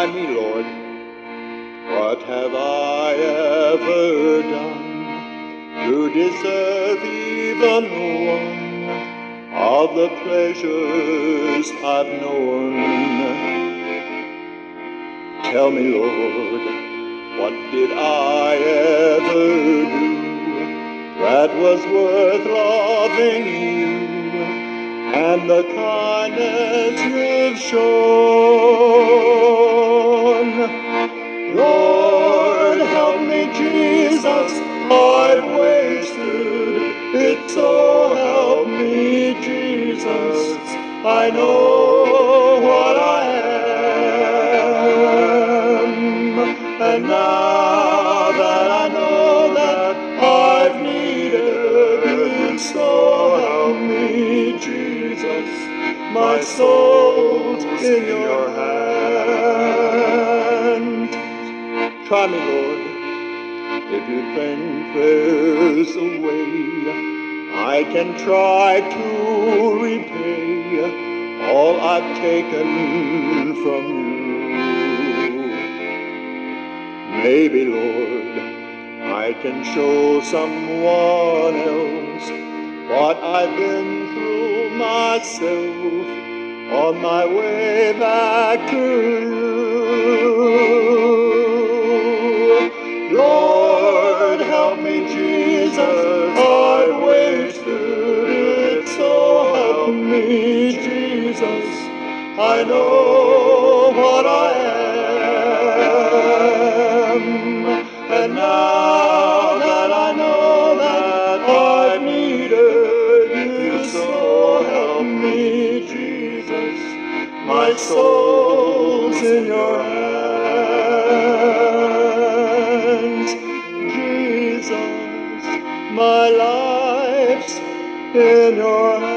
Try me, Lord. What have I ever done to deserve even one of the pleasures I've known? Tell me, Lord, what did I ever do that was worth loving you and the kindness you've shown? Lord, help me, Jesus, I've wasted it, so help me, Jesus. I know what I am, and now that I know that I've needed you, so help me, Jesus. My soul's in your hand. Try me, Lord, if you think there's a way I can try to repay all I've taken from you. Maybe, Lord, I can show someone else what I've been through myself on my way back to you. Lord, help me, Jesus, I've wasted it, so help me, Jesus. I know what I am, and now that I know that I've needed you, so help me, Jesus. My soul's in your hands, Jesus. My life's in your hands.